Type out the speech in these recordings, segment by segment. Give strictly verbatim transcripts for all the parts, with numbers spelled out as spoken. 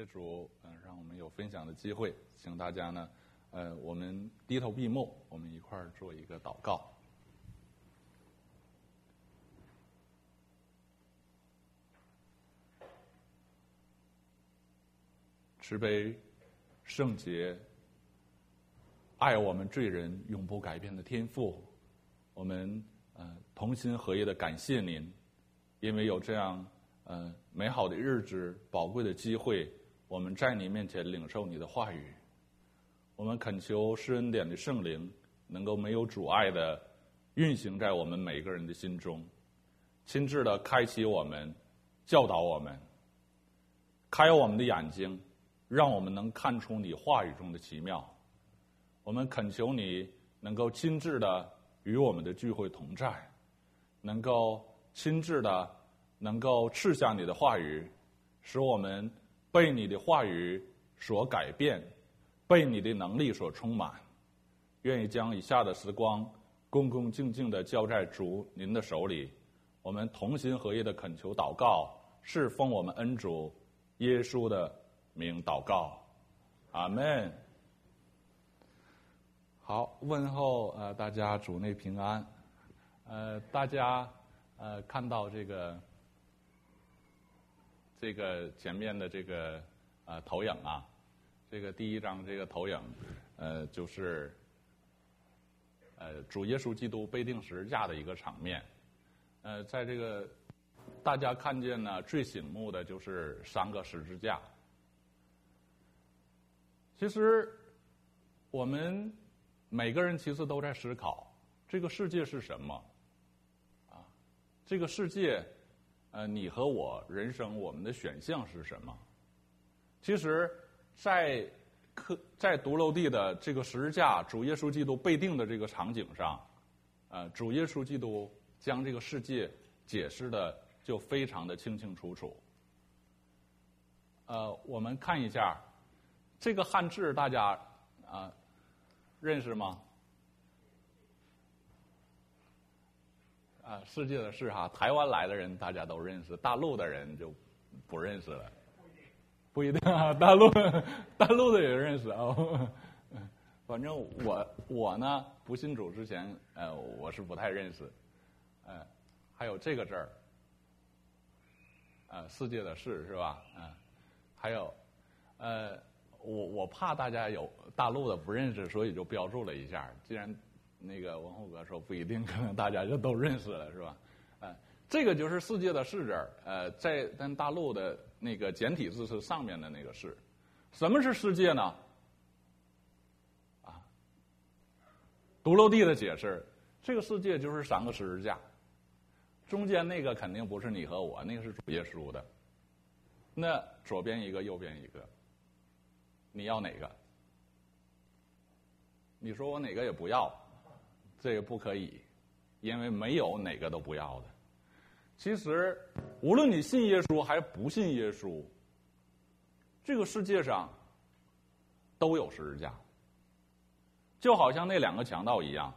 谢主，嗯、呃，让我们有分享的机会，请大家呢，呃，我们低头闭目，我们一块儿做一个祷告。慈悲、圣洁、爱我们罪人永不改变的天父，我们呃同心合意的感谢您，因为有这样呃美好的日子、宝贵的机会，我们在你面前领受你的话语。我们恳求施恩典的圣灵能够没有阻碍的运行在我们每个人的心中，亲自的开启我们，教导我们，开我们的眼睛，让我们能看出你话语中的奇妙。我们恳求你能够亲自的与我们的聚会同在，能够亲自的能够赐下你的话语，使我们被你的话语所改变，被你的能力所充满。愿意将以下的时光恭恭敬敬的交在主您的手里，我们同心合意的恳求祷告，是奉我们恩主耶稣的名祷告，阿们。好，问候呃大家主内平安。呃，大家呃看到这个这个前面的这个呃投影啊，这个第一张这个投影，呃就是呃主耶稣基督被钉十字架的一个场面。呃，在这个大家看见呢，最醒目的就是三个十字架。其实我们每个人其实都在思考，这个世界是什么啊？这个世界呃你和我人生我们的选项是什么？其实在科在独楼地的这个十字架主耶稣基督被钉的这个场景上，呃主耶稣基督将这个世界解释的就非常的清清楚楚。呃我们看一下这个汉字，大家啊、呃、认识吗？啊、呃，世界的事哈，台湾来的人大家都认识，大陆的人就不认识了。不一定啊，大陆大陆的也认识啊。反正我我呢不信主之前，呃，我是不太认识。呃，还有这个字儿，呃，世界的事是吧？嗯、呃，还有，呃。我我怕大家有大陆的不认识，所以就标注了一下。既然那个文厚哥说不一定，可能大家就都认识了，是吧？呃，这个就是世界的世字，呃，在跟大陆的那个简体字是上面的那个世。什么是世界呢？啊，独楼地的解释，这个世界就是三个十字架，中间那个肯定不是你和我，那个是主耶稣的。那左边一个，右边一个。你要哪个？你说我哪个也不要，这个不可以，因为没有哪个都不要的。其实，无论你信耶稣还是不信耶稣，这个世界上都有十字架，就好像那两个强盗一样。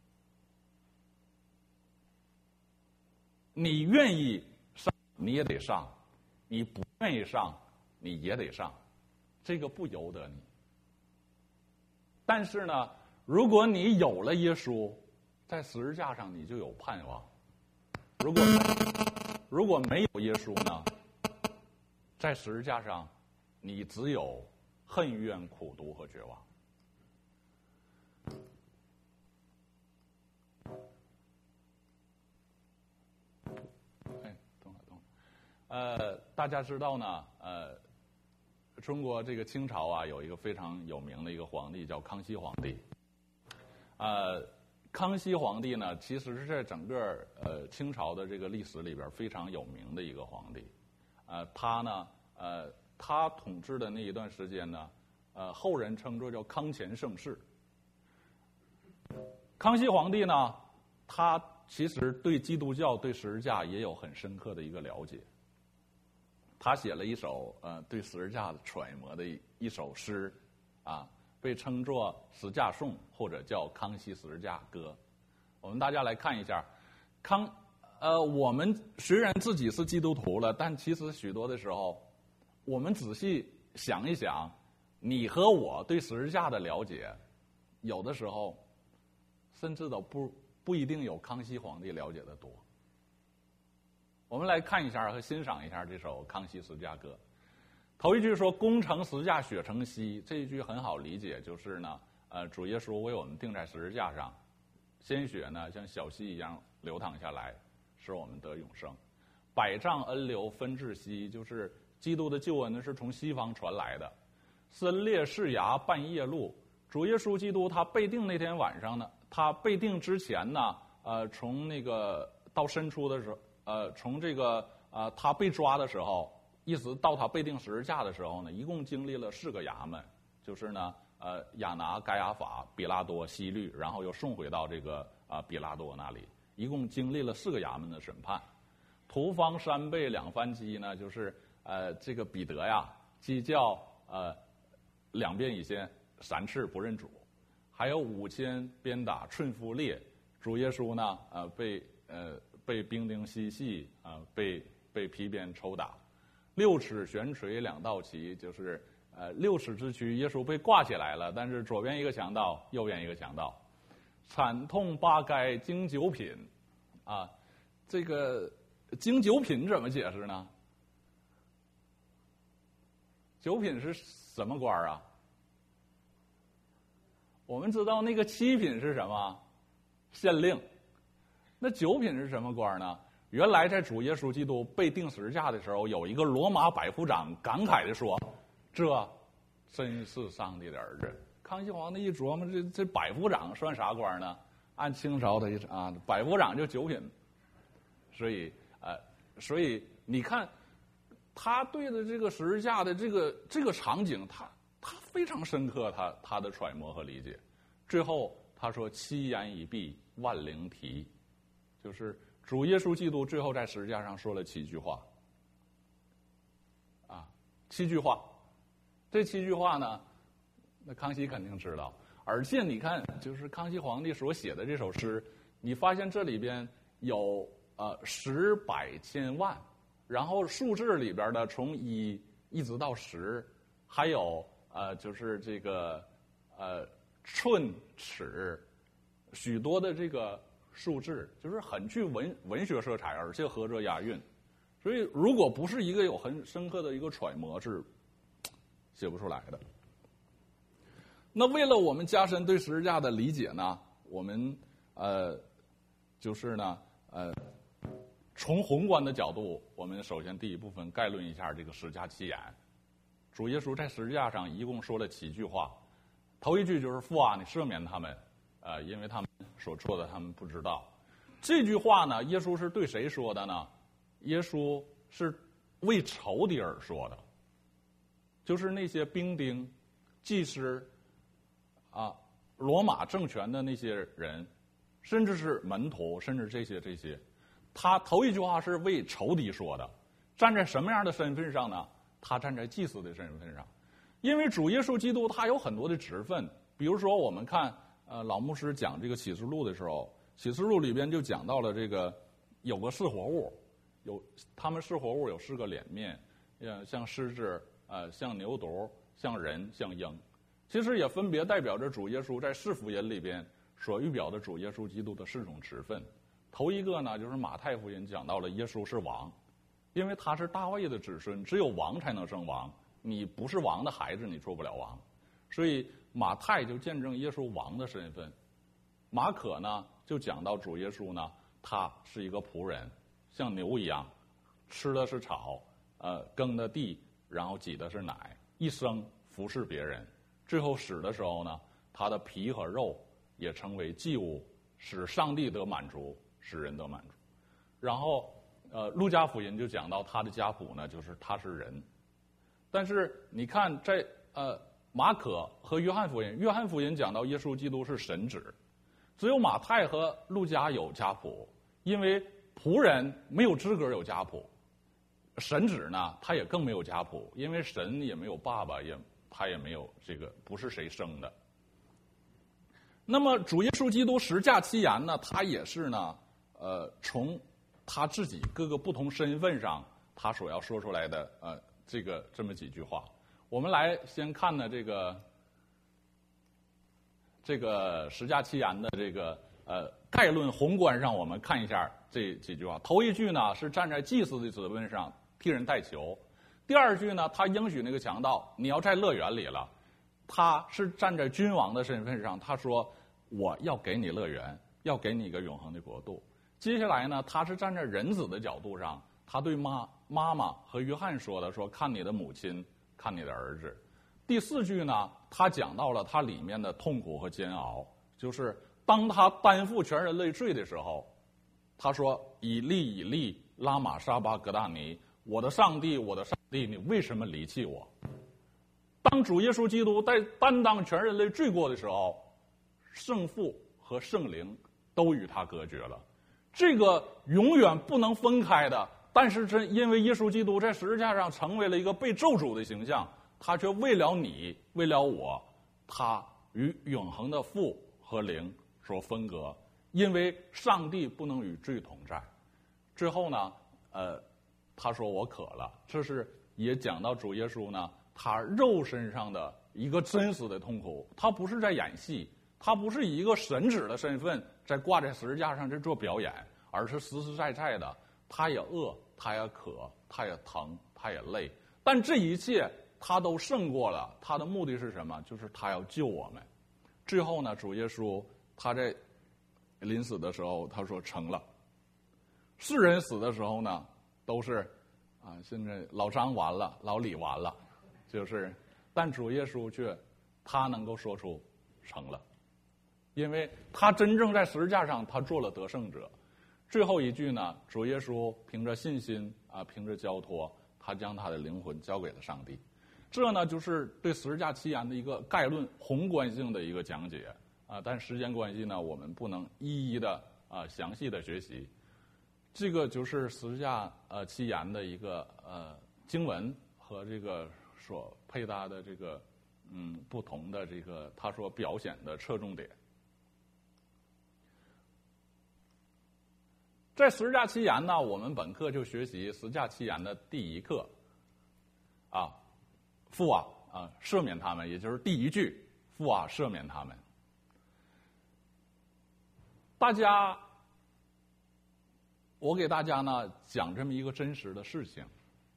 你愿意上，你也得上；你不愿意上，你也得上。这个不由得你，但是呢，如果你有了耶稣，在十字架上你就有盼望；如果如果没有耶稣呢，在十字架上你只有恨怨、苦毒和绝望。哎，等会儿等会儿，呃，大家知道呢，呃。中国这个清朝啊，有一个非常有名的一个皇帝叫康熙皇帝。呃，康熙皇帝呢，其实是在整个呃清朝的这个历史里边非常有名的一个皇帝。呃，他呢，呃，他统治的那一段时间呢，呃，后人称作叫康乾盛世。康熙皇帝呢，他其实对基督教、对十字架也有很深刻的一个了解。他写了一首呃对十字架的揣摩的一一首诗，啊，被称作《十架颂》或者叫《康熙十字架歌》。我们大家来看一下，康呃，我们虽然自己是基督徒了，但其实许多的时候，我们仔细想一想，你和我对十字架的了解，有的时候甚至都不不一定有康熙皇帝了解的多。我们来看一下和欣赏一下这首《康熙十字架歌》。头一句说“功成十字架血成溪”，这一句很好理解，就是呢，呃，主耶稣为我们钉在十字架上，鲜血呢像小溪一样流淌下来，使我们得永生。百丈恩流分至西，就是基督的救恩呢是从西方传来的。森列释崖半夜路，主耶稣基督他被定那天晚上呢，他被定之前呢，呃，从那个到申初的时候，呃，从这个呃他被抓的时候，一直到他被定十字架的时候呢，一共经历了四个衙门，就是呢，呃，亚拿、该亚法、比拉多、希律，然后又送回到这个啊、呃、比拉多那里，一共经历了四个衙门的审判。途方三倍两番击呢，就是呃这个彼得呀，鸡叫呃两遍以先三次不认主，还有五千鞭打寸腹裂，主耶稣呢呃被呃被兵丁嬉戏啊、呃、被被皮鞭抽打，六尺悬垂两道旗，就是呃六尺之躯，耶稣被挂起来了，但是左边一个强盗，右边一个强盗，惨痛八该经九品，啊，这个经九品怎么解释呢？九品是什么官啊？我们知道那个七品是什么？县令。那九品是什么官呢？原来在主耶稣基督被钉十字架的时候，有一个罗马百夫长感慨地说：“这真是上帝的儿子。”康熙皇帝一琢磨，这这百夫长算啥官呢？按清朝的一啊，百夫长就九品。所以呃，所以你看，他对的这个十字架的这个这个场景，他他非常深刻，他他的揣摩和理解。最后他说：“七言一闭，万灵啼。”就是主耶稣基督最后在十字架上说了七句话，啊，七句话，这七句话呢，那康熙肯定知道。而且你看，就是康熙皇帝所写的这首诗，你发现这里边有呃十百千万，然后数字里边的从一一直到十，还有呃就是这个呃寸尺，许多的这个数字，就是很具文文学色彩，而且合辙押韵。所以，如果不是一个有很深刻的一个揣摩，是写不出来的。那为了我们加深对十字架的理解呢，我们呃，就是呢呃，从宏观的角度，我们首先第一部分概论一下这个十字架七言。主耶稣在十字架上一共说了七句话，头一句就是父啊，你赦免他们，呃，因为他们所做的他们不知道。这句话呢，耶稣是对谁说的呢？耶稣是为仇敌而说的，就是那些兵丁、祭司啊，罗马政权的那些人，甚至是门徒，甚至这些这些，他头一句话是为仇敌说的，站在什么样的身份上呢？他站在祭司的身份上，因为主耶稣基督他有很多的职分，比如说我们看呃老牧师讲这个启示录的时候，启示录里边就讲到了这个有个四活物，有他们四活物有四个脸面，呃像狮子，呃像牛犊，像人，像鹰。其实也分别代表着主耶稣在四福音里边所预表的主耶稣基督的四种职分。头一个呢，就是马太福音讲到了耶稣是王，因为他是大卫的子孙，只有王才能称王，你不是王的孩子，你做不了王。所以马太就见证耶稣王的身份。马可呢，就讲到主耶稣呢，他是一个仆人，像牛一样，吃的是草，呃，耕的地，然后挤的是奶，一生服侍别人。最后死的时候呢，他的皮和肉也成为祭物，使上帝得满足，使人得满足。然后，呃，路加福音就讲到他的家谱呢，就是他是人。但是你看，在呃马可和约翰福音，约翰福音讲到耶稣基督是神子，只有马太和路加有家谱，因为仆人没有资格有家谱，神子呢，他也更没有家谱，因为神也没有爸爸，也他也没有这个不是谁生的。那么主耶稣基督十架七言呢，他也是呢，呃，从他自己各个不同身份上，他所要说出来的呃这个这么几句话。 我们来先看呢这个这个十架七言的这个呃概论宏观上，我们看一下这几句话。头一句呢是站在祭司的职位上替人代求，第二句呢他应许那个强盗你要在乐园里了，他是站在君王的身份上，他说我要给你乐园，要给你一个永恒的国度。接下来呢他是站在人子的角度上，他对妈妈妈和约翰说的，说看你的母亲，看你的儿子。第四句呢他讲到了他里面的痛苦和煎熬，就是当他担负全人类罪的时候，他说以利以利拉玛沙巴格大尼，我的上帝我的上帝，你为什么离弃我？当主耶稣基督在担当全人类罪过的时候，圣父和圣灵都与他隔绝了，这个永远不能分开的。但是这因为耶稣基督在十字架上成为了一个被咒诅的形象，他却为了你为了我，他与永恒的父和灵所分隔，因为上帝不能与罪同在。最后呢呃，他说我渴了，这是也讲到主耶稣呢他肉身上的一个真实的痛苦，他不是在演戏，他不是以一个神子的身份在挂在十字架上在做表演，而是实实在在的，他也饿，他也渴，他也疼，他也累，但这一切他都胜过了。他的目的是什么？就是他要救我们。最后呢主耶稣他在临死的时候他说成了。世人死的时候呢都是啊，现在老张完了，老李完了，就是但主耶稣却他能够说出成了，因为他真正在十字架上他做了得胜者。最后一句呢，主耶稣凭着信心啊，凭着交托，他将他的灵魂交给了上帝。这呢就是对十字架七言的一个概论宏观性的一个讲解啊，但时间关系呢我们不能一一的啊详细的学习。这个就是十字架呃七言的一个呃经文和这个所配搭的这个嗯不同的这个他所表现的侧重点。在十字架七言呢，我们本课就学习十字架七言的第一课啊，父啊啊赦免他们，也就是第一句父啊赦免他们。大家我给大家呢讲这么一个真实的事情。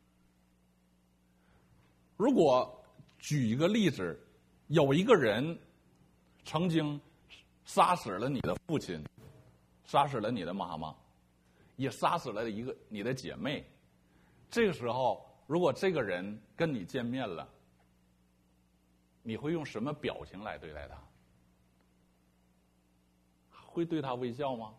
如果举一个例子，有一个人曾经杀死了你的父亲，杀死了你的妈妈，也杀死了一个你的姐妹，这个时候如果这个人跟你见面了，你会用什么表情来对待他？会对他微笑吗？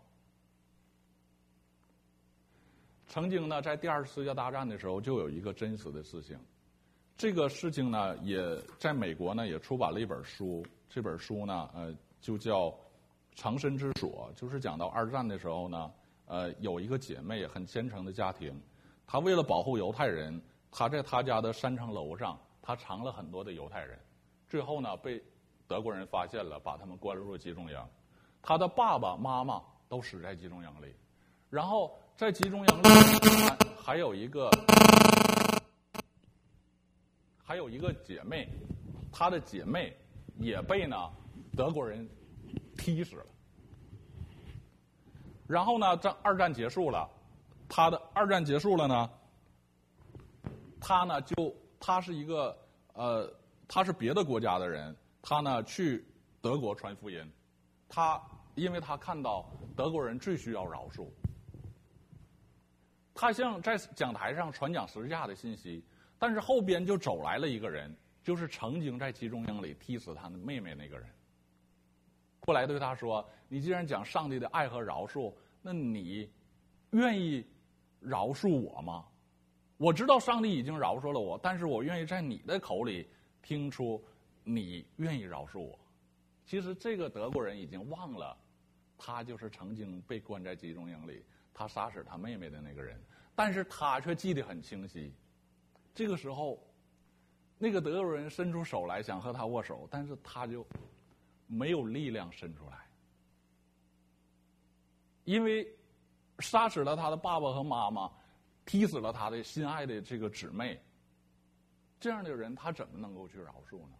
曾经呢，在第二次世界大战的时候，就有一个真实的事情。这个事情呢，也在美国呢也出版了一本书。这本书呢，呃，就叫《藏身之所》，就是讲到二战的时候呢，呃，有一个姐妹很虔诚的家庭，她为了保护犹太人，她在她家的三层楼上，她藏了很多的犹太人。最后呢，被德国人发现了，把他们关入了集中营。她的爸爸妈妈都死在集中营里，然后在集中营里还有一个还有一个姐妹，她的姐妹也被呢德国人踢死了。然后呢，这二战结束了，她的二战结束了呢，她呢就她是一个呃，她是别的国家的人，她呢去德国传福音，她因为她看到德国人最需要饶恕。他像在讲台上传讲十字架的信息，但是后边就走来了一个人，就是曾经在集中营里踢死他的妹妹那个人。过来对他说：“你既然讲上帝的爱和饶恕，那你愿意饶恕我吗？我知道上帝已经饶恕了我，但是我愿意在你的口里听出你愿意饶恕我。”其实这个德国人已经忘了，他就是曾经被关在集中营里，他杀死他妹妹的那个人，但是他却记得很清晰。这个时候，那个德国人伸出手来想和他握手，但是他就没有力量伸出来，因为杀死了他的爸爸和妈妈，踢死了他的心爱的这个姊妹。 这样的人他怎么能够去饶恕呢？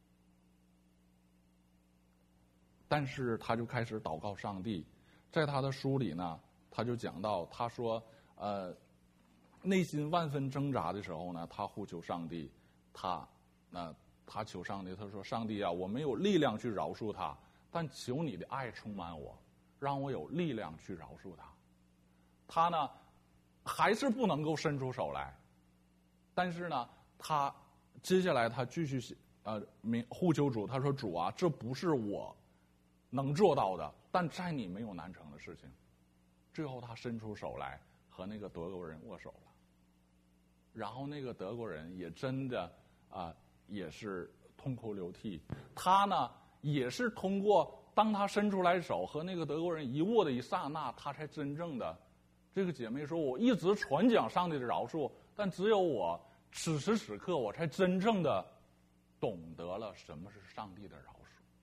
但是他就开始祷告上帝，在他的书里呢，他就讲到，他说，呃，内心万分挣扎的时候呢，他呼求上帝，他那、呃、他求上帝，他说：“上帝啊，我没有力量去饶恕他，但求你的爱充满我，让我有力量去饶恕他。”他呢，还是不能够伸出手来，但是呢，他接下来他继续呃呼求主，他说：“主啊，这不是我能做到的，但在你没有难成的事情。”最后他伸出手来和那个德国人握手了，然后那个德国人也真的啊、呃、也是痛哭流涕。他呢也是通过当他伸出来手和那个德国人一握的一刹那，他才真正的，这个姐妹说：“我一直传讲上帝的饶恕，但只有我此时此刻我才真正的懂得了什么是上帝的饶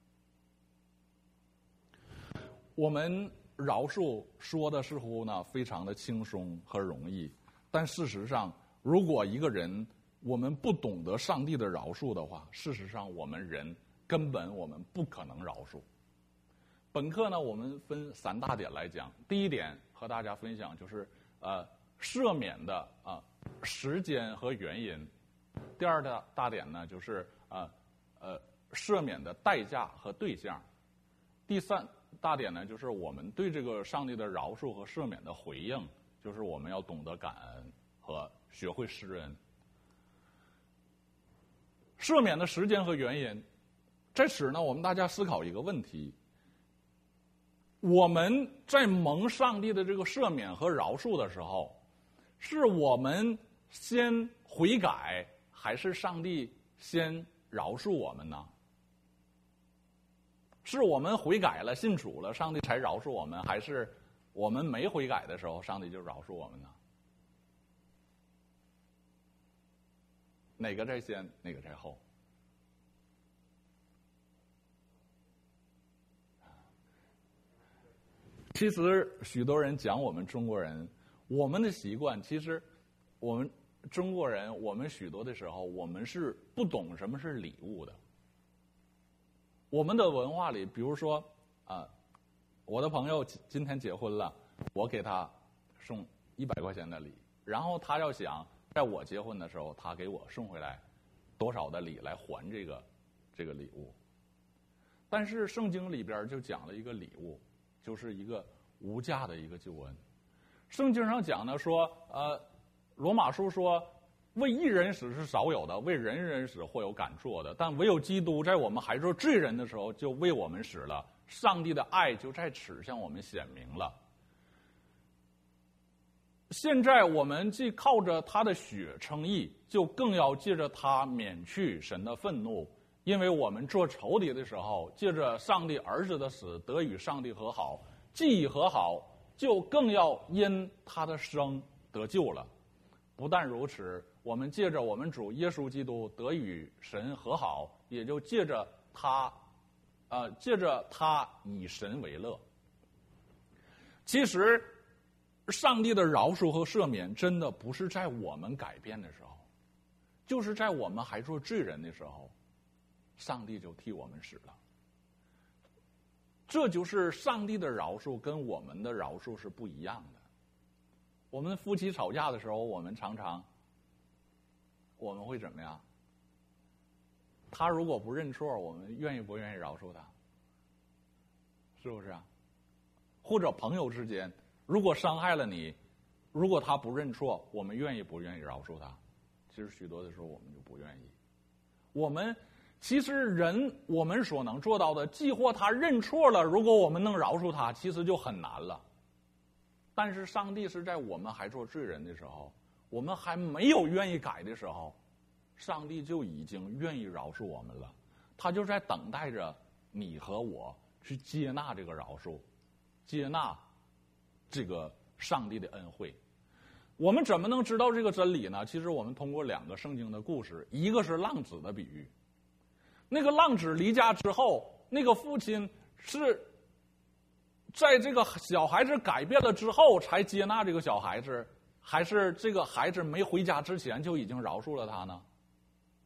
恕。”我们饶恕说的似乎呢非常的轻松和容易，但事实上，如果一个人我们不懂得上帝的饶恕的话，事实上我们人根本我们不可能饶恕。本课呢，我们分三大点来讲。第一点和大家分享就是呃赦免的啊、呃、时间和原因。第二大大点呢就是呃呃赦免的代价和对象。第三大点呢，就是我们对这个上帝的饶恕和赦免的回应，就是我们要懂得感恩和学会施恩。赦免的时间和原因，在此呢，我们大家思考一个问题：我们在蒙上帝的这个赦免和饶恕的时候，是我们先悔改，还是上帝先饶恕我们呢？是我们悔改了、信主了，上帝才饶恕我们，还是我们没悔改的时候，上帝就饶恕我们呢？哪个在先，哪个在后？其实许多人讲我们中国人，我们的习惯，其实我们中国人，我们许多的时候，我们是不懂什么是礼物的。我们的文化里，比如说啊、呃，我的朋友今天结婚了，我给他送一百块钱的礼，然后他要想在我结婚的时候，他给我送回来多少的礼来还这个这个礼物。但是圣经里边就讲了一个礼物，就是一个无价的一个救恩。圣经上讲呢说，呃，罗马书说，为一人死是少有的，为人人死或有敢做的，但唯有基督在我们还做罪人的时候就为我们死了，上帝的爱就在此向我们显明了。现在我们既靠着他的血称义，就更要借着他免去神的愤怒，因为我们做仇敌的时候，借着上帝儿子的死得与上帝和好，既已和好，就更要因他的生得救了。不但如此，我们借着我们主耶稣基督得与神和好，也就借着他，呃，借着他以神为乐。其实，上帝的饶恕和赦免真的不是在我们改变的时候，就是在我们还做罪人的时候，上帝就替我们死了。这就是上帝的饶恕跟我们的饶恕是不一样的。我们夫妻吵架的时候，我们常常我们会怎么样？他如果不认错，我们愿意不愿意饶恕他？是不是啊？或者朋友之间，如果伤害了你，如果他不认错，我们愿意不愿意饶恕他？其实许多的时候我们就不愿意。我们其实人我们所能做到的，既或他认错了，如果我们能饶恕他，其实就很难了。但是上帝是在我们还做罪人的时候，我们还没有愿意改的时候，上帝就已经愿意饶恕我们了。他就在等待着你和我去接纳这个饶恕，接纳这个上帝的恩惠。我们怎么能知道这个真理呢？其实我们通过两个圣经的故事，一个是浪子的比喻。那个浪子离家之后，那个父亲是在这个小孩子改变了之后才接纳这个小孩子，还是这个孩子没回家之前就已经饶恕了他呢？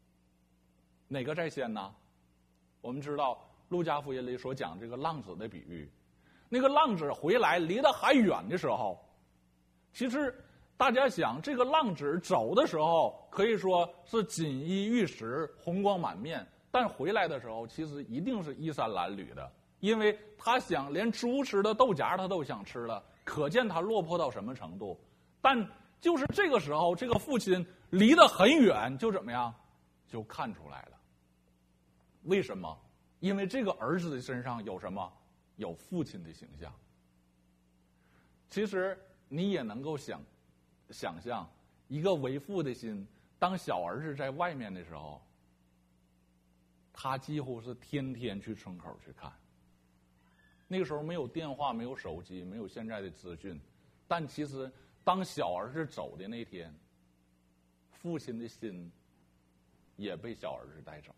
哪个在先呢？我们知道路加福音里所讲这个浪子的比喻，那个浪子回来离得还远的时候，其实大家想，这个浪子走的时候可以说是锦衣玉食，红光满面，但回来的时候其实一定是衣衫褴褛的，因为他想连猪吃的豆荚他都想吃了，可见他落魄到什么程度。但就是这个时候，这个父亲离得很远，就怎么样，就看出来了。为什么？因为这个儿子的身上有什么？有父亲的形象。其实你也能够想想象，一个为父的心，当小儿子在外面的时候，他几乎是天天去村口去看。那个时候没有电话，没有手机，没有现在的资讯，但其实当小儿子走的那天，父亲的心也被小儿子带走了。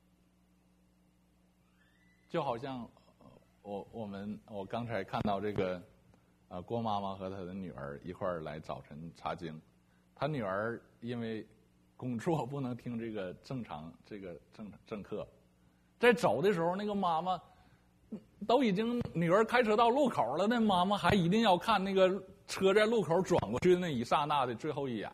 就好像我我们我刚才看到这个呃郭妈妈和她的女儿一块儿来早晨查经，她女儿因为工作不能听这个正常这个正正课，在走的时候，那个妈妈都已经女儿开车到路口了，那妈妈还一定要看那个车在路口转过去的那一刹那的最后一眼。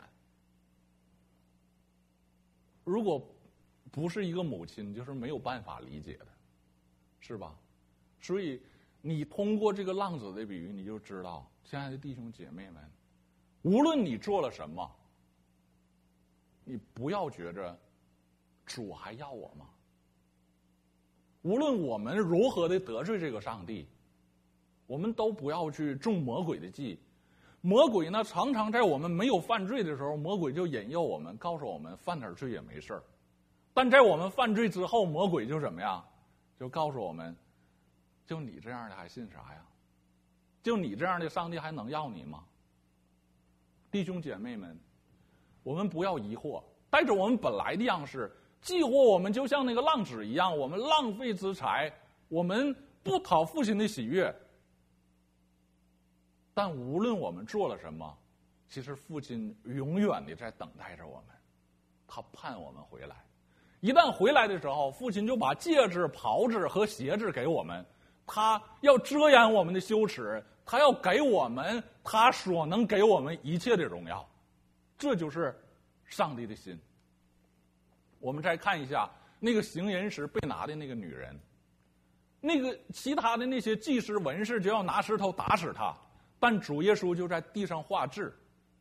如果不是一个母亲，就是没有办法理解的，是吧？所以你通过这个浪子的比喻，你就知道，亲爱的弟兄姐妹们，无论你做了什么，你不要觉着主还要我吗？无论我们如何的得罪这个上帝，我们都不要去中魔鬼的计。魔鬼呢，常常在我们没有犯罪的时候，魔鬼就引诱我们，告诉我们犯点罪也没事儿。但在我们犯罪之后，魔鬼就怎么样？就告诉我们，就你这样的还信啥呀？就你这样的上帝还能要你吗？弟兄姐妹们，我们不要疑惑，带着我们本来的样式，既或我们就像那个浪子一样，我们浪费资财，我们不讨父亲的喜悦。但无论我们做了什么，其实父亲永远的在等待着我们，他盼我们回来。一旦回来的时候，父亲就把戒指、袍子和鞋子给我们，他要遮掩我们的羞耻，他要给我们他所能给我们一切的荣耀。这就是上帝的心。我们再看一下那个行淫时被拿的那个女人，那个其他的那些祭司文士就要拿石头打死他，但主耶稣就在地上画字。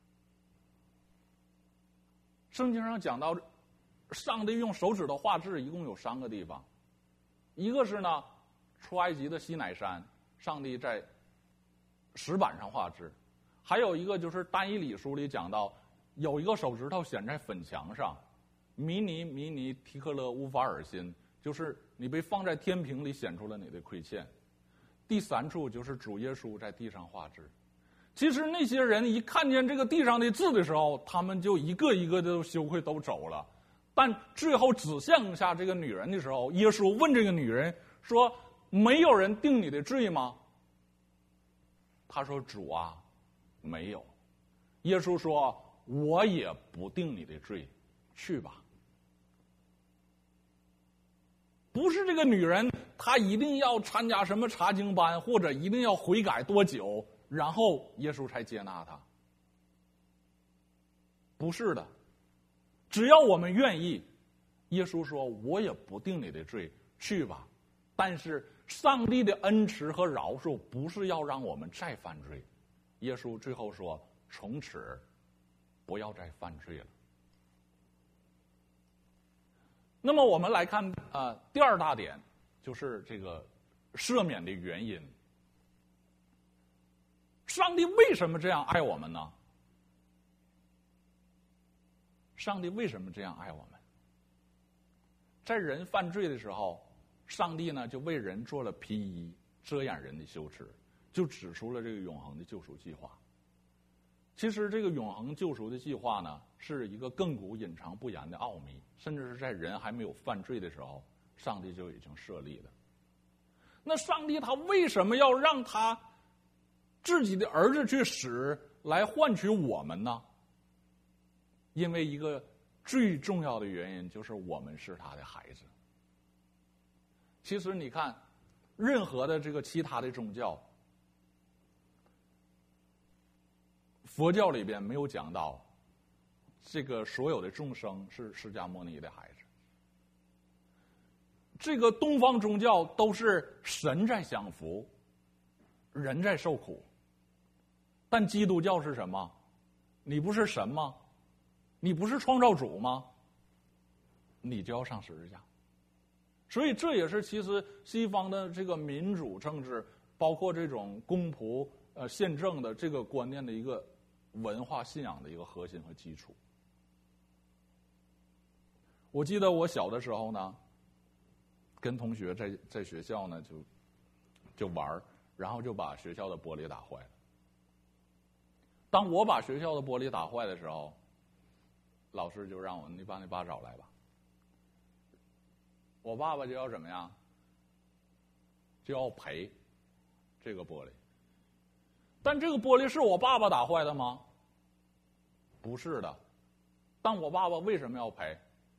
圣经上讲到，上帝用手指头画字一共有三个地方，一个是呢出埃及的西乃山，上帝在石板上画字；还有一个就是但以理书里讲到，有一个手指头显在粉墙上，迷尼迷尼提克勒乌法尔辛，就是你被放在天平里显出了你的亏欠。第三处就是主耶稣在地上画字。其实那些人一看见这个地上的字的时候，他们就一个一个都羞愧都走了。但最后指向下这个女人的时候，耶稣问这个女人说，没有人定你的罪吗？她说，主啊，没有。耶稣说，我也不定你的罪，去吧。不是这个女人她一定要参加什么查经班，或者一定要悔改多久，然后耶稣才接纳她。不是的，只要我们愿意，耶稣说，我也不定你的罪，去吧。但是上帝的恩慈和饶恕不是要让我们再犯罪。耶稣最后说，从此不要再犯罪了。那么我们来看啊、呃，第二大点就是这个赦免的原因。上帝为什么这样爱我们呢？上帝为什么这样爱我们？在人犯罪的时候，上帝呢就为人做了披衣，遮掩人的羞耻，就指出了这个永恒的救赎计划。其实这个永恒救赎的计划呢，是一个亘古隐藏不言的奥秘，甚至是在人还没有犯罪的时候，上帝就已经设立了。那上帝他为什么要让他自己的儿子去死来换取我们呢？因为一个最重要的原因就是我们是他的孩子。其实你看，任何的这个其他的宗教，佛教里边没有讲到这个所有的众生是释迦牟尼的孩子。这个东方宗教都是神在享福，人在受苦。但基督教是什么？你不是神吗？你不是创造主吗？你就要上十字架。所以这也是其实西方的这个民主政治，包括这种公仆呃宪政的这个观念的一个文化信仰的一个核心和基础。我记得我小的时候呢，跟同学在在学校呢就就玩，然后就把学校的玻璃打坏了。当我把学校的玻璃打坏的时候，老师就让我你把你爸找来吧。我爸爸就要怎么样？就要赔这个玻璃。但这个玻璃是我爸爸打坏的吗？不是的。但我爸爸为什么要赔？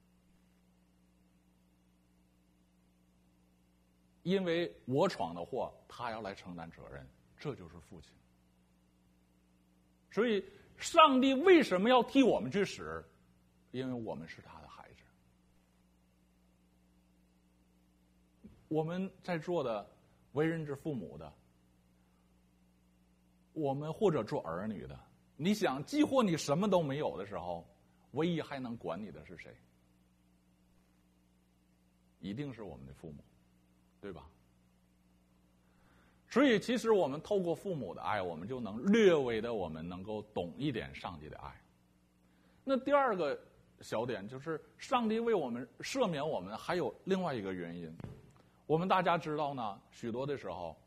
因为我闯的祸，他要来承担责任，这就是父亲。所以，上帝为什么要替我们去死？因为我们是他的孩子。我们在座的为人之父母的，我们或者做儿女的，你想，几乎你什么都没有的时候，唯一还能管你的是谁？一定是我们的父母，对吧？所以，其实我们透过父母的爱，我们就能略微的，我们能够懂一点上帝的爱。那第二个小点就是，上帝为我们赦免我们，还有另外一个原因。我们大家知道呢，许多的时候，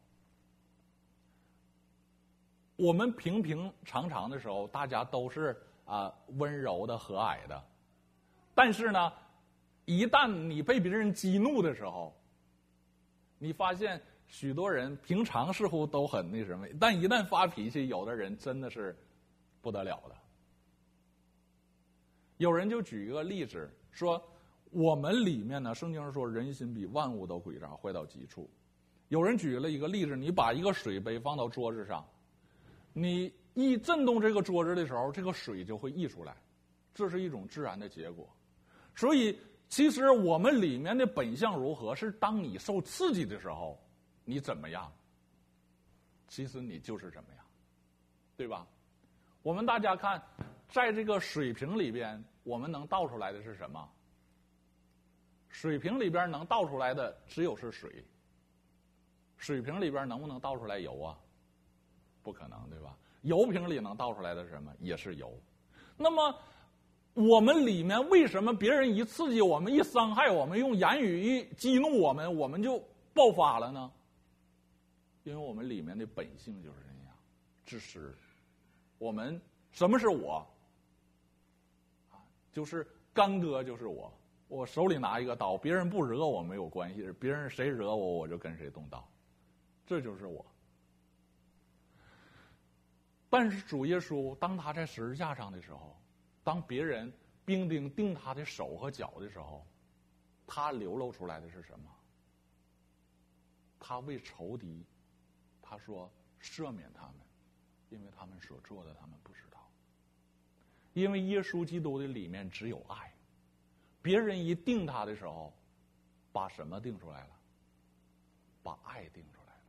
我们平平常常的时候，大家都是啊、呃、温柔的、和蔼的，但是呢，一旦你被别人激怒的时候，你发现许多人平常似乎都很那什么，但一旦发脾气，有的人真的是不得了的。有人就举一个例子说，我们里面呢，圣经上说人心比万物都诡诈，坏到极处。有人举了一个例子，你把一个水杯放到桌子上，你一震动这个桌子的时候，这个水就会溢出来，这是一种自然的结果。所以其实我们里面的本相如何，是当你受刺激的时候，你怎么样，其实你就是怎么样，对吧？我们大家看，在这个水瓶里边，我们能倒出来的是什么？水瓶里边能倒出来的只有是水。水瓶里边能不能倒出来油啊？不可能，对吧？油瓶里能倒出来的是什么？也是油。那么我们里面为什么别人一刺激我们，一伤害我们，用言语一激怒我们，我们就爆发了呢？因为我们里面的本性就是这样，自私。我们什么是我？啊，就是干戈就是我。我手里拿一个刀，别人不惹我没有关系，别人谁惹我，我就跟谁动刀，这就是我。但是主耶稣当他在十字架上的时候，当别人兵丁钉他的手和脚的时候，他流露出来的是什么？他为仇敌，他说赦免他们，因为他们所做的他们不知道。因为耶稣基督的里面只有爱，别人一定他的时候，把什么定出来了？把爱定出来了。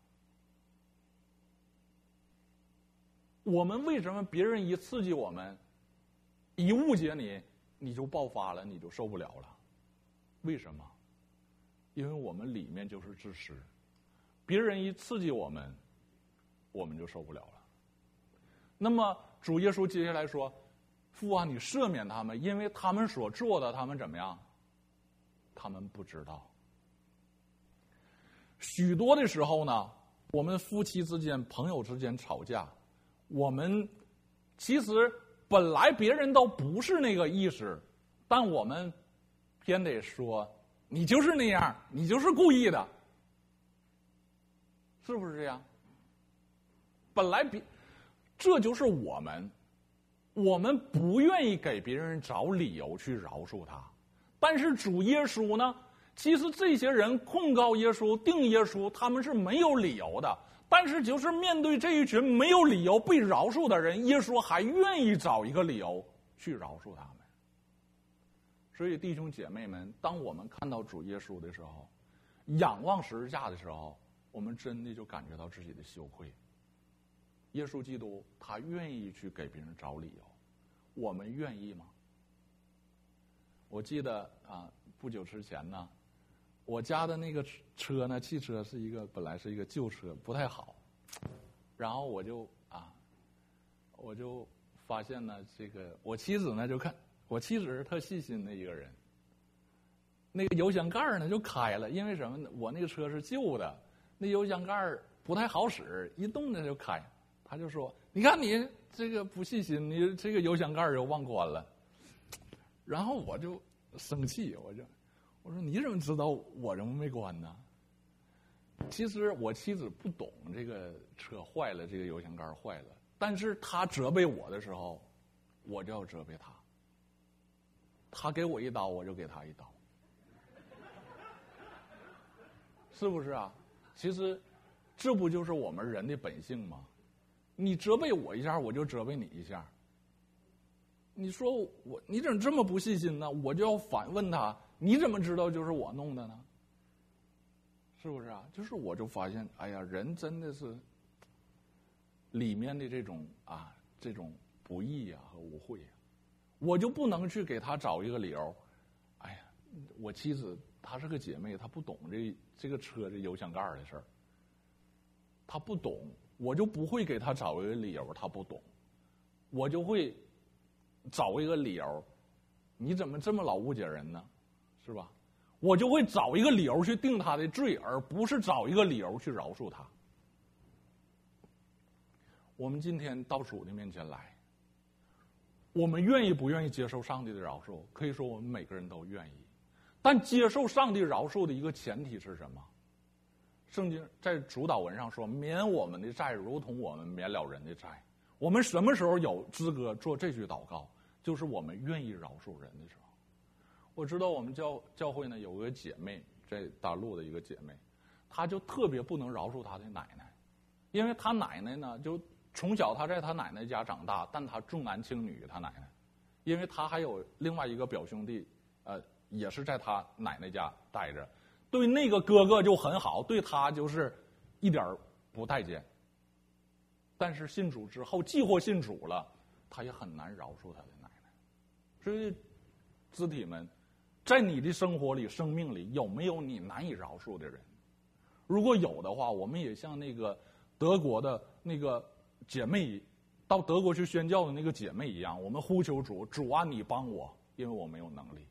我们为什么别人一刺激我们，一误解你，你就爆发了，你就受不了了？为什么？因为我们里面就是自私，别人一刺激我们，我们就受不了了。那么主耶稣接下来说，父啊，你赦免他们，因为他们所做的，他们怎么样？他们不知道。许多的时候呢，我们夫妻之间、朋友之间吵架，我们其实本来别人都不是那个意思，但我们偏得说你就是那样，你就是故意的，是不是这样？本来别，这就是我们。 我们不愿意给别人找理由去饶恕他，但是主耶稣呢，其实这些人控告耶稣、定耶稣，他们是没有理由的。但是就是面对这一群没有理由被饶恕的人，耶稣还愿意找一个理由去饶恕他们。所以弟兄姐妹们，当我们看到主耶稣的时候，仰望十字架的时候，我们真的就感觉到自己的羞愧。耶稣基督他愿意去给别人找理由，我们愿意吗？我记得啊，不久之前呢，我家的那个车呢，汽车是一个本来是一个旧车，不太好，然后我就啊，我就发现呢，这个我妻子呢就看，我妻子是特细心的一个人，那个油箱盖呢就开了，因为什么呢？我那个车是旧的，那油箱盖不太好使，一动呢就开。他就说：“你看你这个不细心，你这个油箱盖又忘关了。”然后我就生气，我就我说：“你怎么知道我怎么没关呢？”其实我妻子不懂这个车坏了，这个油箱盖坏了，但是他责备我的时候，我就要责备他。他给我一刀，我就给他一刀，是不是啊？其实这不就是我们人的本性吗？你责备我一下，我就责备你一下。你说我你怎么这么不细心呢？我就要反问他，你怎么知道就是我弄的呢？是不是啊？就是我就发现，哎呀，人真的是里面的这种啊，这种不义啊和污秽啊，我就不能去给他找一个理由。哎呀，我妻子她是个姐妹，她不懂这这个车这油箱盖的事儿，她不懂。我就不会给他找一个理由，他不懂，我就会找一个理由，你怎么这么老误解人呢？是吧？我就会找一个理由去定他的罪，而不是找一个理由去饶恕他。我们今天到主的面前来，我们愿意不愿意接受上帝的饶恕？可以说我们每个人都愿意，但接受上帝饶恕的一个前提是什么？圣经在主导文上说：“免我们的债，如同我们免了人的债。”我们什么时候有资格做这句祷告？就是我们愿意饶恕人的时候。我知道我们教教会呢有个姐妹，在大陆的一个姐妹，她就特别不能饶恕她的奶奶，因为她奶奶呢就从小她在她奶奶家长大，但她重男轻女她奶奶，因为她还有另外一个表兄弟，呃，也是在她奶奶家待着。对那个哥哥就很好，对他就是一点不待见。但是信主之后，既或信主了，他也很难饶恕他的奶奶。所以，肢体们，在你的生活里、生命里，有没有你难以饶恕的人？如果有的话，我们也像那个德国的那个姐妹，到德国去宣教的那个姐妹一样，我们呼求主，主啊，你帮我，因为我没有能力。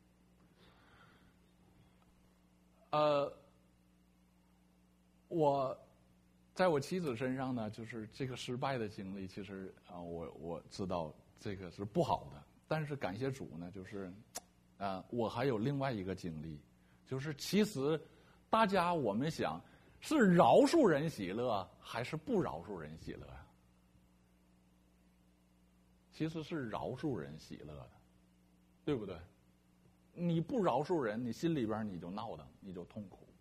呃，我在我妻子身上呢，就是这个失败的经历，其实啊、呃，我我知道这个是不好的，但是感谢主呢，就是啊、呃，我还有另外一个经历，就是其实大家我们想是饶恕人喜乐还是不饶恕人喜乐呀？其实是饶恕人喜乐的，对不对？你不饶恕人，你心里边你就闹腾，你就痛苦。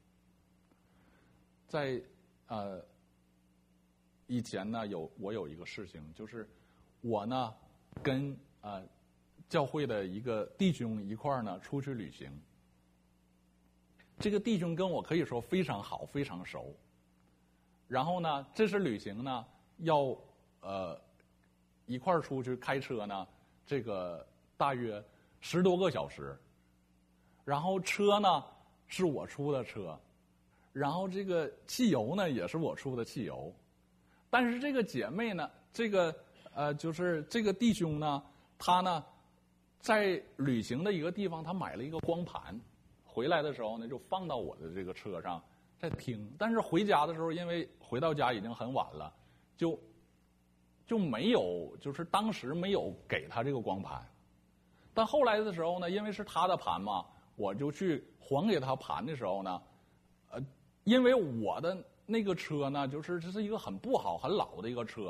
在呃以前呢，有我有一个事情，就是我呢跟呃教会的一个弟兄一块儿呢出去旅行。这个弟兄跟我可以说非常好，非常熟。然后呢，这次旅行呢要呃一块儿出去开车呢，这个大约十多个小时。然后车呢是我出的车，然后这个汽油呢也是我出的汽油，但是这个姐妹呢，这个呃就是这个弟兄呢，他呢在旅行的一个地方，他买了一个光盘，回来的时候呢就放到我的这个车上在听，但是回家的时候，因为回到家已经很晚了，就就没有，就是当时没有给他这个光盘，但后来的时候呢，因为是他的盘嘛。我就去还给他盘的时候呢，呃，因为我的那个车呢，就是这是一个很不好、很老的一个车，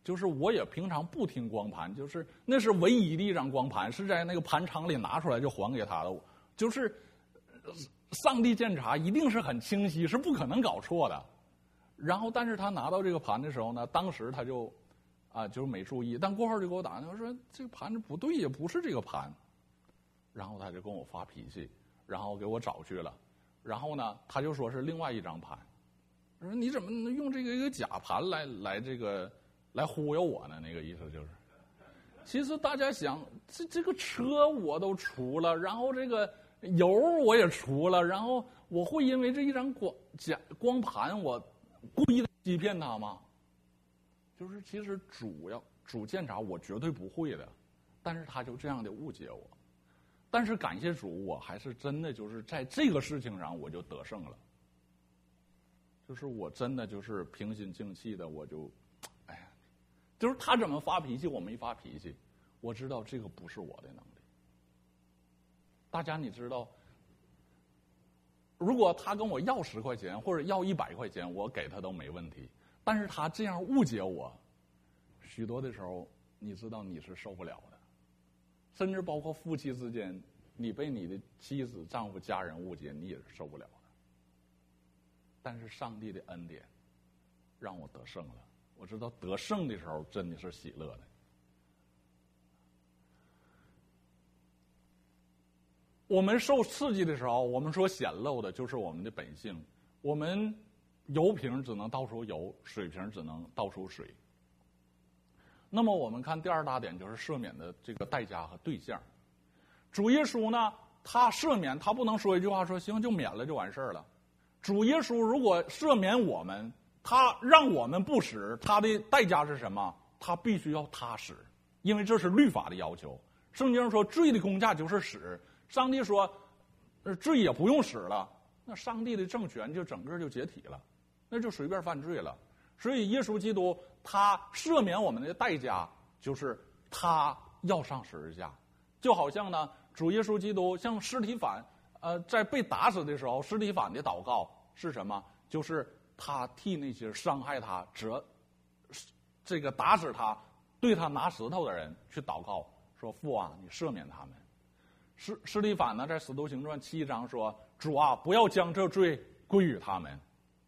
就是我也平常不听光盘，就是那是唯一的一张光盘，是在那个盘场里拿出来就还给他的。就是上帝监察一定是很清晰，是不可能搞错的。然后，但是他拿到这个盘的时候呢，当时他就啊就是没注意，但过后就给我打电话说这个盘子不对呀，不是这个盘。然后他就跟我发脾气，然后给我找去了。然后呢，他就说是另外一张盘。他说你怎么能用这个一个假盘来来这个来忽悠我呢？那个意思就是，其实大家想，这这个车我都除了，然后这个油我也除了，然后我会因为这一张光假光盘我故意的欺骗他吗？就是其实主要主监察我绝对不会的，但是他就这样的误解我。但是感谢主，我还是真的就是在这个事情上我就得胜了。就是我真的就是平心静气的，我就，哎呀，就是他怎么发脾气我没发脾气，我知道这个不是我的能力。大家你知道，如果他跟我要十块钱或者要一百块钱，我给他都没问题。但是他这样误解我，许多的时候，你知道你是受不了的。甚至包括夫妻之间，你被你的妻子、丈夫、家人误解，你也是受不了的。但是上帝的恩典让我得胜了。我知道得胜的时候真的是喜乐的。我们受刺激的时候，我们所显露的就是我们的本性。我们油瓶只能倒出油，水瓶只能倒出水。那么我们看第二大点，就是赦免的这个代价和对象。主耶稣呢，他赦免，他不能说一句话说行就免了就完事儿了。主耶稣如果赦免我们，他让我们不死，他的代价是什么？他必须要他死，因为这是律法的要求。圣经说罪的工价就是死，上帝说罪也不用死了，那上帝的政权就整个就解体了，那就随便犯罪了。所以耶稣基督他赦免我们的代价就是他要上十字架。就好像呢，主耶稣基督像司提反呃在被打死的时候，司提反的祷告是什么？就是他替那些伤害他、折这个打死他、对他拿石头的人去祷告，说父啊，你赦免他们。司司提反呢，在使徒行传七章说，主啊，不要将这罪归于他们。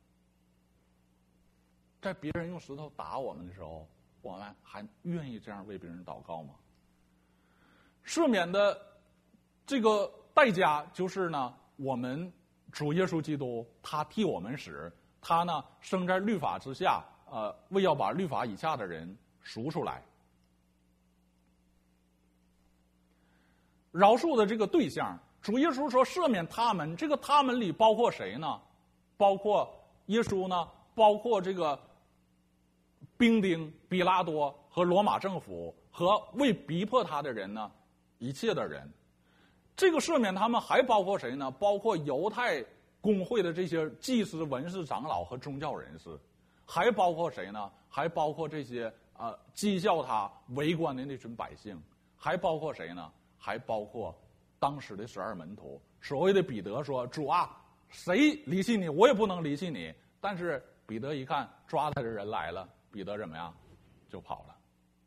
在别人用石头打我们的时候，我们还愿意这样为别人祷告吗？赦免的这个代价就是呢，我们主耶稣基督他替我们死，他呢生在律法之下，呃，为要把律法以下的人赎出来。饶恕的这个对象，主耶稣说赦免他们，这个他们里包括谁呢？包括耶稣呢？包括这个兵丁比拉多和罗马政府和为逼迫他的人呢，一切的人。这个赦免他们还包括谁呢？包括犹太公会的这些祭司、文士、长老和宗教人士，还包括谁呢？还包括这些呃讥笑他、围观的那群百姓，还包括谁呢？还包括当时的十二门徒。所谓的彼得说：“主啊，谁离弃你，我也不能离弃你。”但是彼得一看抓他的人来了，彼得怎么样？就跑了。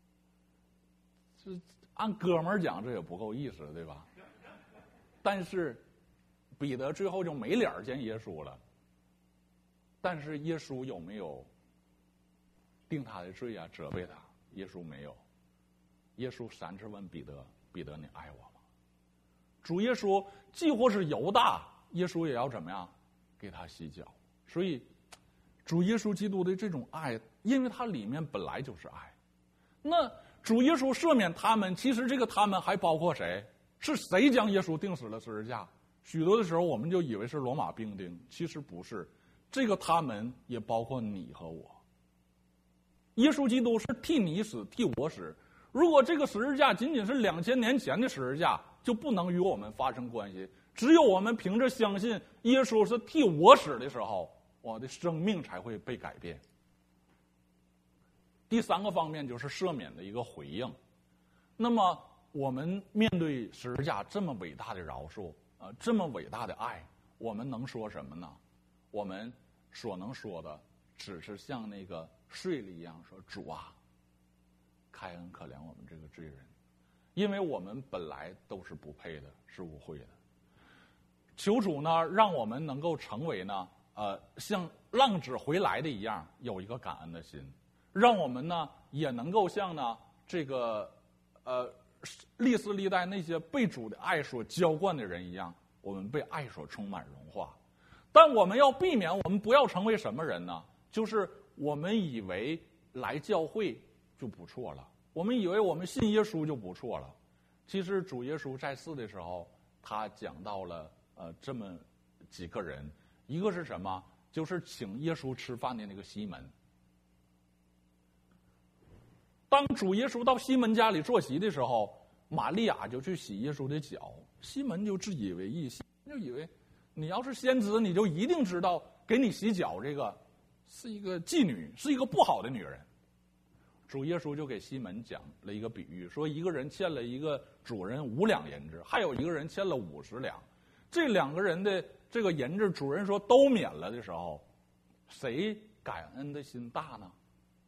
这按哥们儿讲，这也不够意思，对吧？但是彼得最后就没脸见耶稣了。但是耶稣有没有定他的罪啊？责备他？耶稣没有。耶稣三次问彼得：“彼得，你爱我吗？”主耶稣几乎是犹大，耶稣也要怎么样？给他洗脚。所以主耶稣基督的这种爱，因为它里面本来就是爱。那主耶稣赦免他们，其实这个他们还包括谁？是谁将耶稣钉死了十字架？许多的时候我们就以为是罗马兵丁，其实不是。这个他们也包括你和我。耶稣基督是替你死，替我死。如果这个十字架仅仅是两千年前的十字架，就不能与我们发生关系。只有我们凭着相信耶稣是替我死的时候，我的生命才会被改变。第三个方面就是赦免的一个回应。那么我们面对十字架这么伟大的饶恕，呃，这么伟大的爱，我们能说什么呢？我们所能说的，只是像那个税吏一样说：“主啊， 开恩可怜我们这个罪人，因为我们本来都是不配的，是污秽的。求主呢，让我们能够成为呢，呃，像浪子回来的一样，有一个感恩的心，让我们呢也能够像呢这个呃历史历代那些被主的爱所浇灌的人一样，我们被爱所充满融化。但我们要避免，我们不要成为什么人呢？就是我们以为来教会就不错了，我们以为我们信耶稣就不错了。其实主耶稣在世的时候，他讲到了呃这么几个人，一个是什么？就是请耶稣吃饭的那个西门。当主耶稣到西门家里坐席的时候，玛利亚就去洗耶稣的脚，西门就自以为意，就以为你要是先知，你就一定知道给你洗脚这个是一个妓女，是一个不好的女人。主耶稣就给西门讲了一个比喻，说一个人欠了一个主人五两银子，还有一个人欠了五十两，这两个人的这个银子，主人说都免了的时候，谁感恩的心大呢？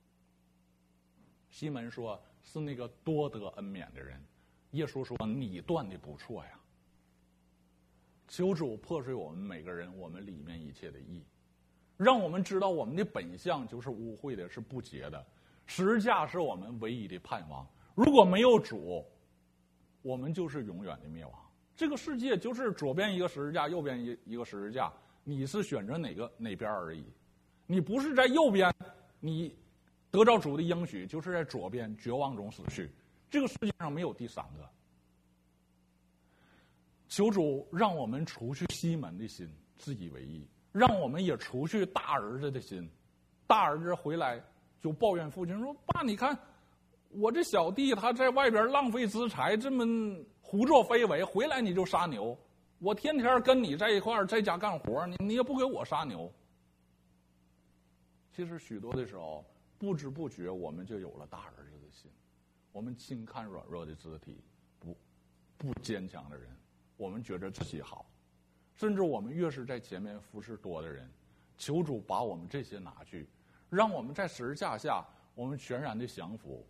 西门说是那个多得恩免的人。耶稣说你断的不错呀。求主破碎我们每个人我们里面一切的义，让我们知道我们的本相就是污秽的，是不洁的。十字架是我们唯一的盼望，如果没有主，我们就是永远的灭亡。这个世界就是左边一个十字架，右边一一个十字架，你是选择哪个哪边而已。你不是在右边，你得到主的应许，就是在左边绝望中死去。这个世界上没有第三个。求主让我们除去西门的心，自以为意，让我们也除去大儿子的心。大儿子回来就抱怨父亲说：“爸，你看我这小弟他在外边浪费资财，这么胡作非为，回来你就杀牛。我天天跟你在一块儿在家干活，你你也不给我杀牛。”其实许多的时候，不知不觉我们就有了大儿子的心。我们轻看软弱的肢体，不不坚强的人，我们觉得自己好，甚至我们越是在前面服侍多的人，求主把我们这些拿去，让我们在十字架下，我们全然的降服。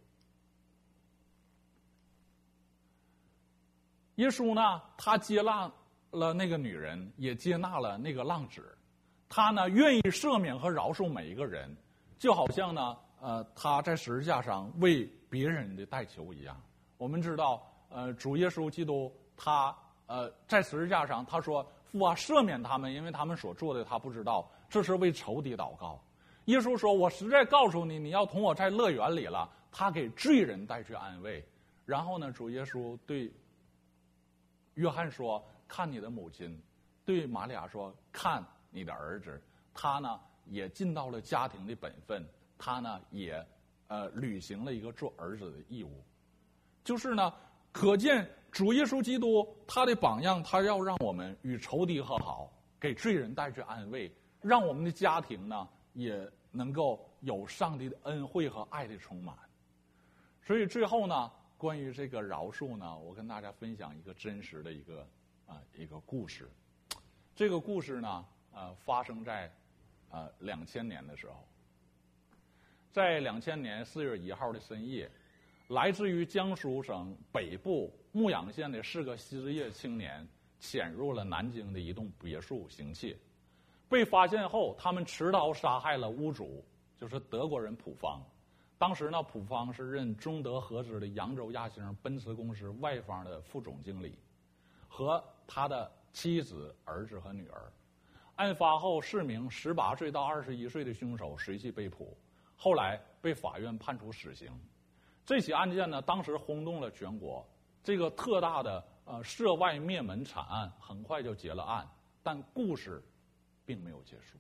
耶稣呢，他接纳了那个女人，也接纳了那个浪子，他呢愿意赦免和饶恕每一个人，就好像呢，呃，他在十字架上为别人的代求一样。我们知道，呃，主耶稣基督他呃在十字架上他说：“父啊，赦免他们，因为他们所做的他不知道。”这是为仇敌祷告。耶稣说：“我实在告诉你，你要同我在乐园里了。”他给罪人带去安慰。然后呢，主耶稣对约翰说：“看你的母亲。”对玛利亚说：“看你的儿子。”他呢也尽到了家庭的本分，他呢也呃履行了一个做儿子的义务。就是呢，可见主耶稣基督他的榜样，他要让我们与仇敌和好，给罪人带去安慰，让我们的家庭呢也能够有上帝的恩惠和爱的充满。所以最后呢，关于这个饶恕呢，我跟大家分享一个真实的一个啊、呃、一个故事。这个故事呢，呃，发生在呃两千年的时候。在两千年四月一号的深夜，来自于江苏省北部牧羊县的四个失业青年潜入了南京的一栋别墅行窃。被发现后，他们持刀杀害了屋主，就是德国人普方。当时呢，普方是任中德合资的扬州亚星奔驰公司外方的副总经理，和他的妻子、儿子和女儿。案发后，四名十八岁到二十一岁的凶手随即被捕，后来被法院判处死刑。这起案件呢，当时轰动了全国。这个特大的呃涉外灭门惨案很快就结了案，但故事并没有结束。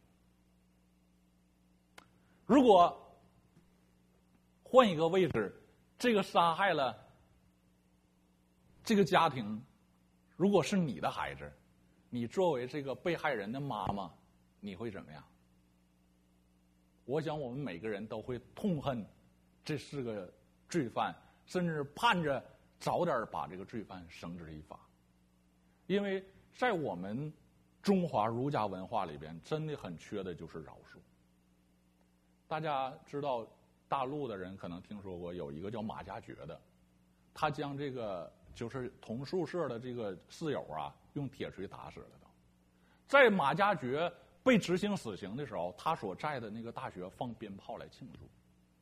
如果换一个位置，这个杀害了这个家庭，如果是你的孩子，你作为这个被害人的妈妈，你会怎么样？我想我们每个人都会痛恨这四个罪犯，甚至盼着早点把这个罪犯绳之以法。因为在我们中华儒家文化里边，真的很缺的就是饶恕。大家知道大陆的人可能听说过有一个叫马加爵的，他将这个就是同宿舍的这个室友啊，用铁锤打死了都。在马加爵被执行死刑的时候，他所在的那个大学放鞭炮来庆祝，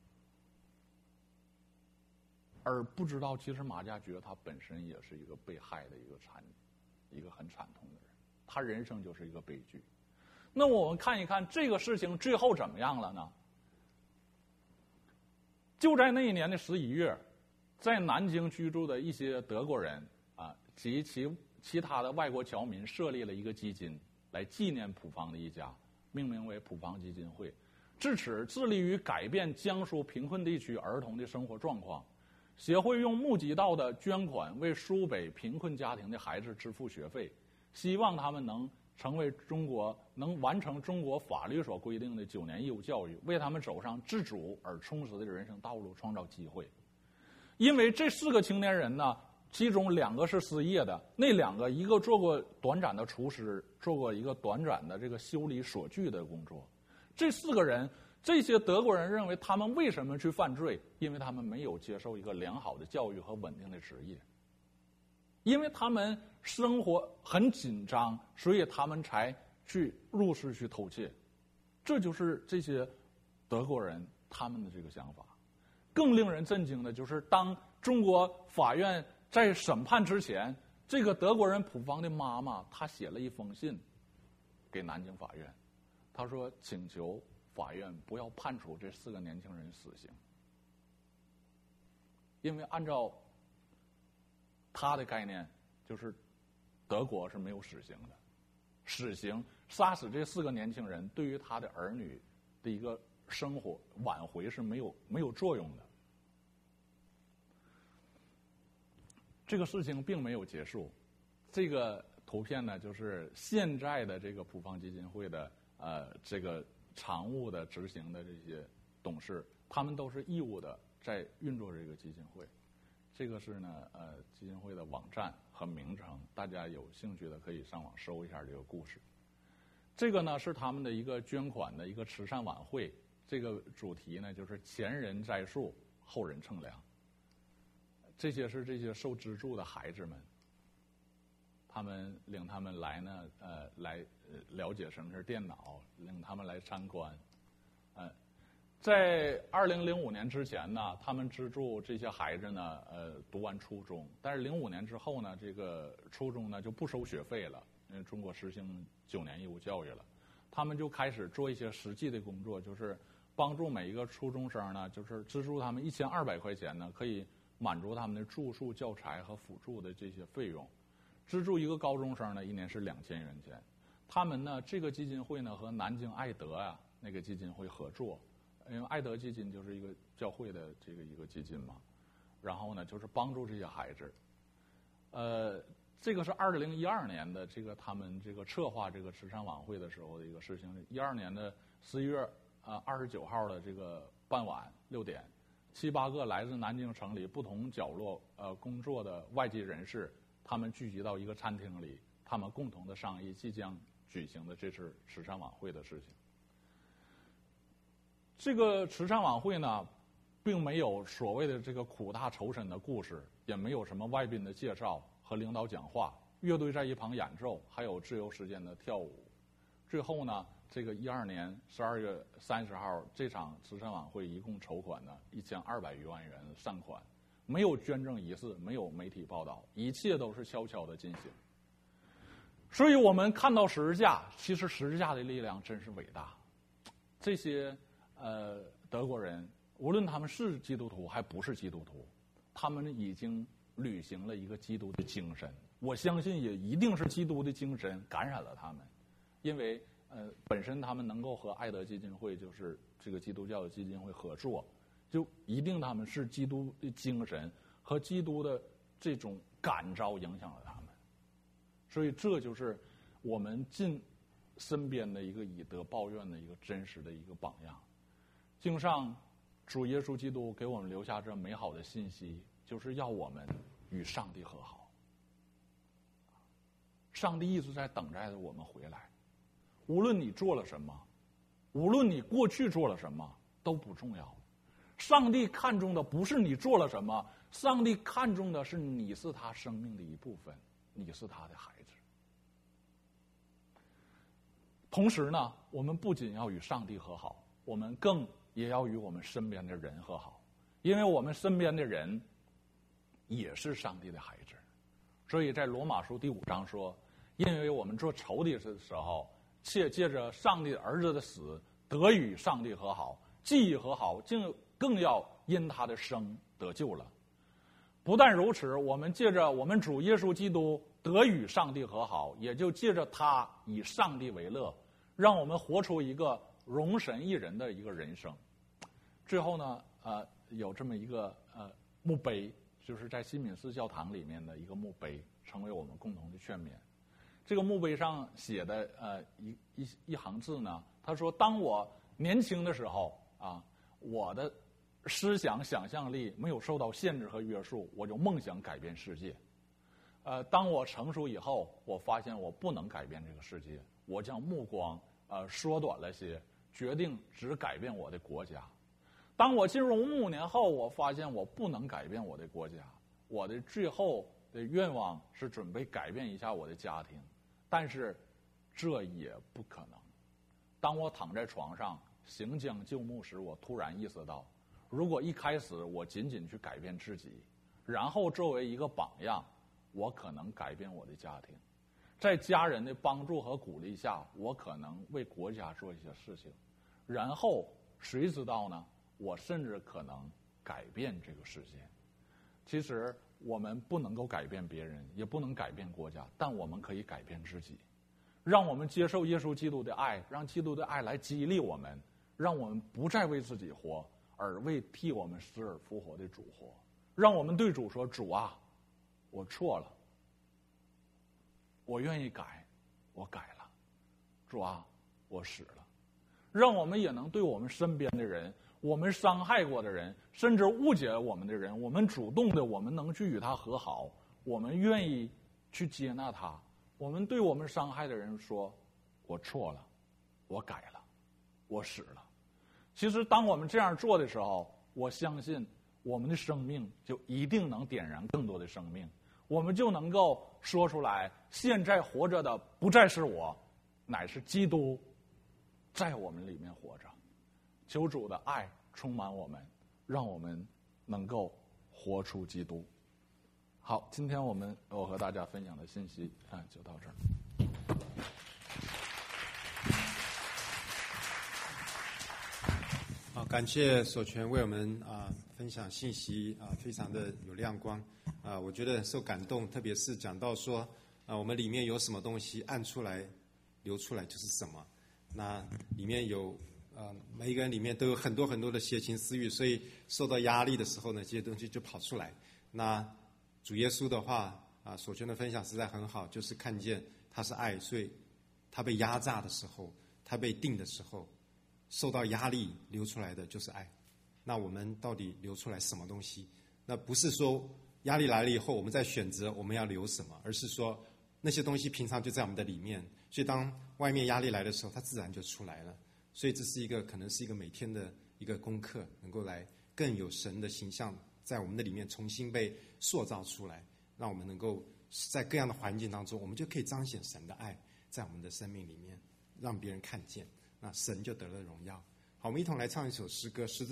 而不知道其实马加爵他本身也是一个被害的一个惨，一个很惨痛的人，他人生就是一个悲剧。那我们看一看这个事情最后怎么样了呢？就在那一年的十一月，在南京居住的一些德国人啊及其其他的外国侨民设立了一个基金，来纪念普方的一家，命名为普方基金会。至此，致力于改变江苏贫困地区儿童的生活状况。协会用募集到的捐款为苏北贫困家庭的孩子支付学费，希望他们能成为中国能完成中国法律所规定的九年义务教育，为他们走上自主而充实的人生道路创造机会。因为这四个青年人呢，其中两个是失业的，那两个一个做过短暂的厨师，做过一个短暂的这个修理锁具的工作。这四个人，这些德国人认为他们为什么去犯罪？因为他们没有接受一个良好的教育和稳定的职业，因为他们生活很紧张，所以他们才去入室去偷窃。这就是这些德国人他们的这个想法。更令人震惊的就是，当中国法院在审判之前，这个德国人普方的妈妈，她写了一封信给南京法院，她说请求法院不要判处这四个年轻人死刑，因为按照他的概念，就是德国是没有死刑的，死刑杀死这四个年轻人对于他的儿女的一个生活挽回是没有没有作用的。这个事情并没有结束，这个图片呢，就是现在的这个普方基金会的呃这个常务的执行的这些董事，他们都是义务的在运作这个基金会。这个是呢呃基金会的网站和名称，大家有兴趣的可以上网搜一下这个故事。这个呢是他们的一个捐款的一个慈善晚会，这个主题呢就是前人栽树，后人乘凉。这些是这些受资助的孩子们，他们领他们来呢，呃，来了解什么是电脑，领他们来参观。呃，在二零零五年之前呢，他们资助这些孩子呢，呃，读完初中。但是零五年之后呢，这个初中呢就不收学费了，因为中国实行九年义务教育了。他们就开始做一些实际的工作，就是帮助每一个初中生呢，就是资助他们一千二百块钱呢，可以满足他们的住宿、教材和辅助的这些费用。资助一个高中生呢，一年是两千元钱。他们呢，这个基金会呢和南京爱德啊那个基金会合作，因为爱德基金就是一个教会的这个一个基金嘛。然后呢，就是帮助这些孩子。呃，这个是二零一二年的这个他们这个策划这个慈善晚会的时候的一个事情。一二年的十一月啊二十九号的这个傍晚六点。七八个来自南京城里不同角落呃工作的外籍人士，他们聚集到一个餐厅里，他们共同的商议即将举行的这次慈善晚会的事情。这个慈善晚会呢，并没有所谓的这个苦大仇深的故事，也没有什么外宾的介绍和领导讲话，乐队在一旁演奏，还有自由时间的跳舞。最后呢，这个一二年十二月三十号这场慈善晚会一共筹款呢一千二百余万元善款，没有捐赠仪式，没有媒体报道，一切都是悄悄的进行。所以我们看到十字架，其实十字架的力量真是伟大。这些呃德国人，无论他们是基督徒还不是基督徒，他们已经履行了一个基督的精神。我相信也一定是基督的精神感染了他们。因为呃，本身他们能够和爱德基金会，就是这个基督教的基金会合作，就一定他们是基督的精神和基督的这种感召影响了他们，所以这就是我们近身边的一个以德报怨的一个真实的一个榜样。经上主耶稣基督给我们留下这美好的信息，就是要我们与上帝和好。上帝一直在等待着我们回来。无论你做了什么，无论你过去做了什么，都不重要。 上帝看重的不是你做了什么，上帝看重的是你是他生命的一部分，你是他的孩子。同时呢，我们不仅要与上帝和好，我们更也要与我们身边的人和好，因为我们身边的人也是上帝的孩子。所以在罗马书第五章说，因为我们做仇敌的时候，且借着上帝儿子的死得与上帝和好，既已和好，竟更要因他的生得救了。不但如此，我们借着我们主耶稣基督得与上帝和好，也就借着他以上帝为乐，让我们活出一个荣神益人的一个人生。最后呢，呃，有这么一个呃墓碑，就是在新敏寺教堂里面的一个墓碑，成为我们共同的劝勉。这个墓碑上写的呃一一一行字呢，他说：“当我年轻的时候啊，我的思想想象力没有受到限制和约束，我就梦想改变世界。呃，当我成熟以后，我发现我不能改变这个世界，我将目光呃缩短了些，决定只改变我的国家。当我进入暮年后，我发现我不能改变我的国家，我的最后的愿望是准备改变一下我的家庭，但是这也不可能。当我躺在床上行将就木时，我突然意识到，如果一开始我仅仅去改变自己，然后作为一个榜样，我可能改变我的家庭，在家人的帮助和鼓励下，我可能为国家做一些事情，然后谁知道呢？我甚至可能改变这个世界。其实我们不能够改变别人，也不能改变国家，但我们可以改变自己。让我们接受耶稣基督的爱，让基督的爱来激励我们，让我们不再为自己活，而为替我们死而复活的主活。让我们对主说：“主啊，我错了，我愿意改，我改了。主啊，我死了。”让我们也能对我们身边的人，我们伤害过的人，甚至误解我们的人，我们主动的，我们能去与他和好，我们愿意去接纳他。我们对我们伤害的人说：“我错了，我改了，我死了。”其实当我们这样做的时候，我相信我们的生命就一定能点燃更多的生命，我们就能够说出来：现在活着的不再是我，乃是基督在我们里面活着。求主的爱充满我们，让我们能够活出基督。好，今天我们我和大家分享的信息啊，就到这儿。 好，感谢所全为我们啊分享信息啊，非常的有亮光啊，我觉得受感动，特别是讲到说啊，我们里面有什么东西按出来流出来就是什么。那里面有呃每一个人里面都有很多很多的邪情私欲，所以受到压力的时候呢，这些东西就跑出来。那主耶稣的话啊，所全的分享实在很好，就是看见他是爱，所以他被压榨的时候，他被定的时候，受到压力流出来的就是爱。那我们到底流出来什么东西？那不是说压力来了以后我们再选择我们要流什么，而是说那些东西平常就在我们的里面，所以当外面压力来的时候，它自然就出来了。所以这是一个可能是一个每天的一个功课，能够来更有神的形象在我们的里面重新被塑造出来，让我们能够在各样的环境当中，我们就可以彰显神的爱在我们的生命里面，让别人看见，那神就得了荣耀。好，我们一同来唱一首诗歌，诗